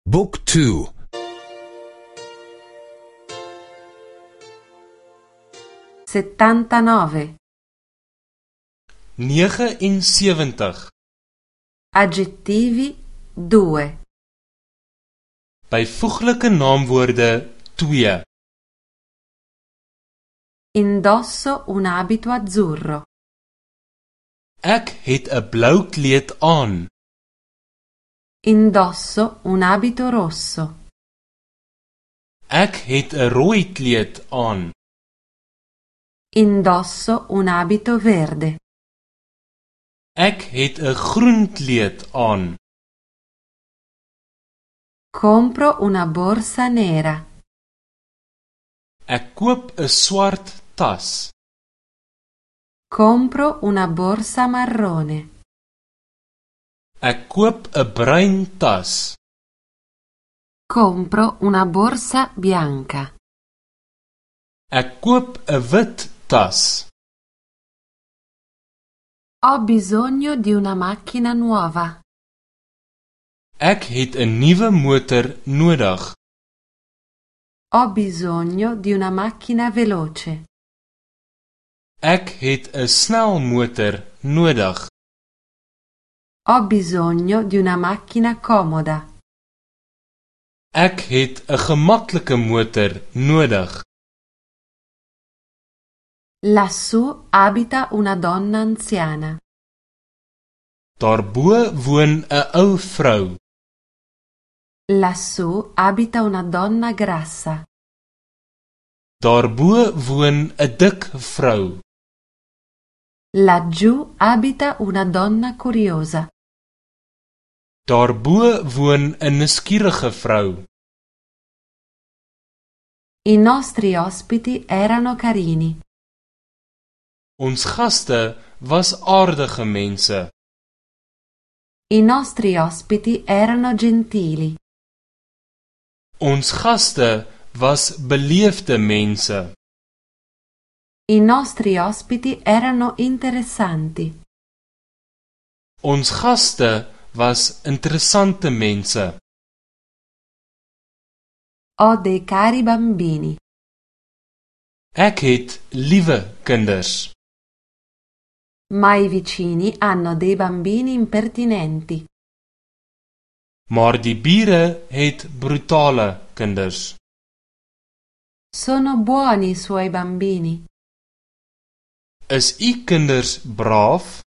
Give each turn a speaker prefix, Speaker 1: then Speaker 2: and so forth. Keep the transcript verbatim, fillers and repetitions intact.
Speaker 1: Book two.
Speaker 2: settantanove.
Speaker 3: negenensewentig.
Speaker 2: Aggettivi due.
Speaker 3: Byvoeglike naamwoorde twee.
Speaker 2: Indosso un abito azzurro.
Speaker 3: Ek het 'n blou kleed aan.
Speaker 2: Indosso un abito rosso.
Speaker 3: Ek het 'n rooi kleed aan.
Speaker 2: Indosso un abito verde.
Speaker 3: Ek het 'n groen kleed aan.
Speaker 2: Compro una borsa nera.
Speaker 3: Ek koop 'n swart tas.
Speaker 2: Compro una borsa marrone.
Speaker 3: Ek koop 'n bruin tas.
Speaker 2: Compro una borsa bianca.
Speaker 3: Ek koop 'n wit tas.
Speaker 2: Ho bisogno di una macchina nuova.
Speaker 3: Ek het 'n nuwe motor nodig.
Speaker 2: Ho bisogno di una macchina veloce.
Speaker 3: Ek het 'n snelmotor nodig.
Speaker 2: Ho bisogno di una macchina comoda.
Speaker 3: Ek het 'n gemaklike motor nodig.
Speaker 2: Lassù abita una donna anziana.
Speaker 3: Daarbo woon 'n ou vrou.
Speaker 2: Lassù abita una donna grassa.
Speaker 3: Daarbo woon 'n dik vrou.
Speaker 2: Laggiù abita una donna curiosa.
Speaker 3: Daarbo woon 'n nuuskierige vrou.
Speaker 2: I nostri ospiti erano carini.
Speaker 3: Ons gaste was aardige mense.
Speaker 2: I nostri ospiti erano gentili.
Speaker 3: Ons gaste was beleefde mense.
Speaker 2: I nostri ospiti erano interessanti.
Speaker 3: Ons gaste was interessante mense.
Speaker 2: Ho dei cari bambini.
Speaker 3: Ek het liewe kinders.
Speaker 2: Ma i vicini hanno dei bambini impertinenti.
Speaker 3: Maar die bure het brutale kinders.
Speaker 2: Sono buoni i suoi bambini.
Speaker 3: Is u kinders braaf?